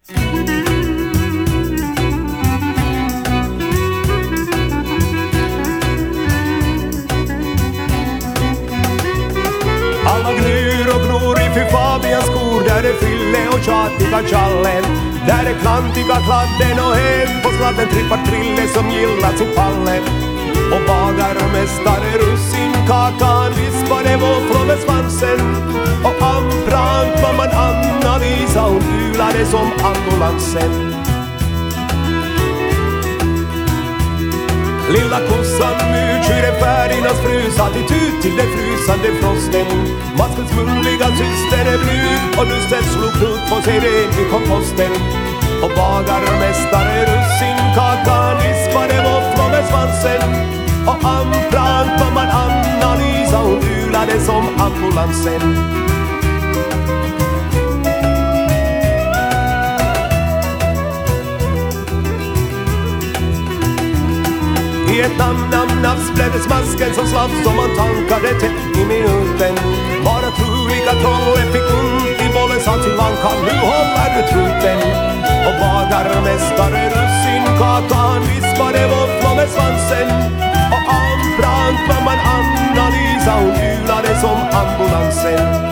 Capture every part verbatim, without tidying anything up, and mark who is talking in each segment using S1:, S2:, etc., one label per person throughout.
S1: Alla gnyr och gnor i fy Fabians skor. Där är fylle och tjatiga tjallen. Där är klantiga kladden och hem på sladden trippar Trille som gillar sin palle. Och bagarmästare russinkakan vispade våfflor med svansen. Och Amprank mamman Anna-Lisa hon ylade som ambulansen. Lilla kossan myrtjur färdinas fru satt i tut till den frysande frosten. Maskens mulliga syster är brud och dusten slog knut på sig ren i komposten. Och bagarmästare russinkakan vispade våfflor med svansen. Och Amprank mamman Anna-Lisa hon ylade som ambulansen. I ett namn-namn-nafs blev det smasken som slapp som man tankade tätt i minuten. Bara troliga trollen fick ont i bollen sa till vankan, nu håller du truten. Och bagarmästare russinkakan vispade våfflor med svansen. Och Amprank mamman Anna-Lisa hon ylade som ambulansen.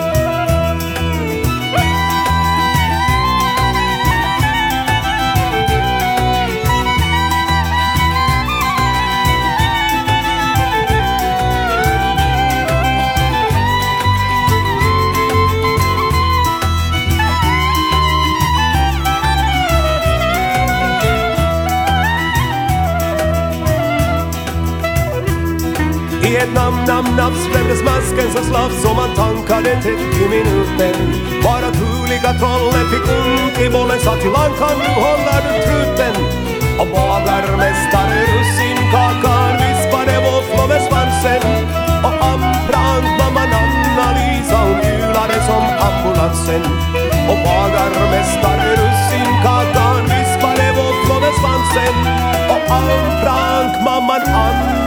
S1: I ett namn-namn-nafs blev det smasken som slapp som man tankade tätt i minuten. Bara troliga trollen fick ont i bollen sa till vankan, nu håller du truten. Och bagarmästare russinkakan vispade våfflor med svansen. Och Amprank mamman Anna-Lisa hon ylade som ambulansen. Och bagarmästare russinkakan vispade våfflor med svansen. Och Amprank mamman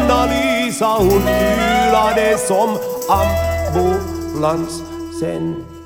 S1: Anna-Lisa hon ylade som ambulansen.